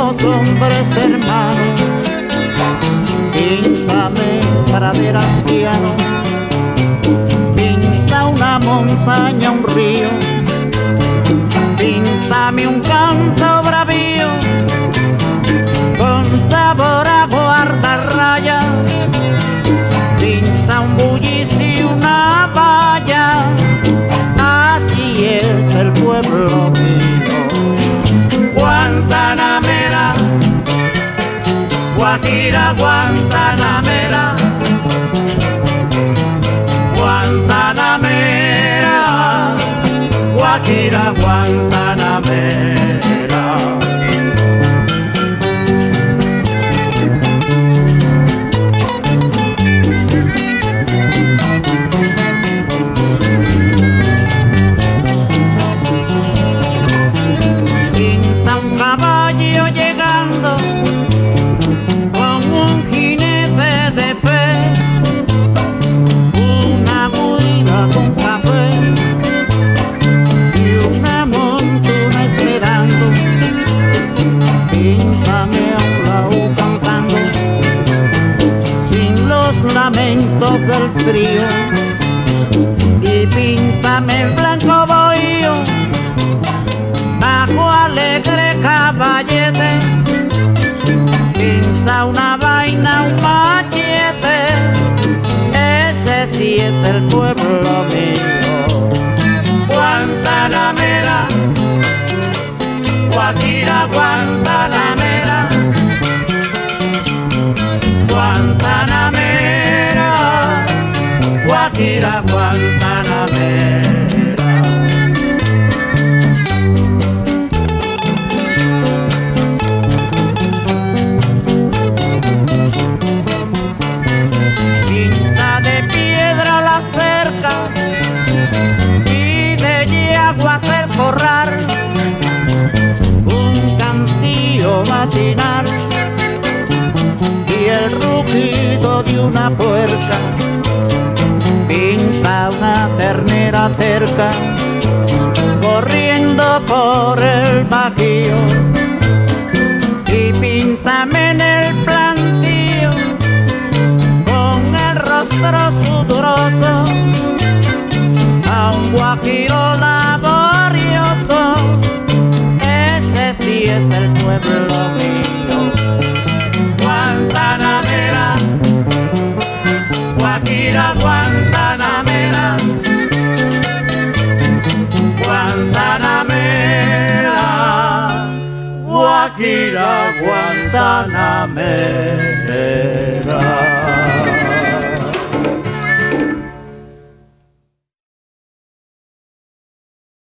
somos hombres hermanos. Píntame praderas, piano, pinta una montaña, un río, píntame un canto bravío, con sabor a guardarraya, pinta un bullicio, una valla, así es el pueblo mío. Guantanamera, Guajira, Guantanamera, Guantanamera, Guajira, Guantanamera. Pinta un caballo llegando con un jinete de fe, una guira con café y una montuna esperando. Píntame a un laúd cantando sin los lamentos del frío, y píntame el blanco bohío bajo alegre caballete. Pinta una vaina, un machete, ese sí es el pueblo mío. Guantanamera, Guajira, Guantanamera, Guantanamera, Guajira, Guantanamera. Y de yeguas el corral, un cantillo matinal y el rugido de una puerca. Pinta una ternera cerca corriendo por el bajío, y píntame en el plantío con el rostro sudoroso a un guajiro laborioso, ese sí es el pueblo mío. Guantanamera, Guajira, Guantanamera, Guantanamera, Guajira, Guantanamera.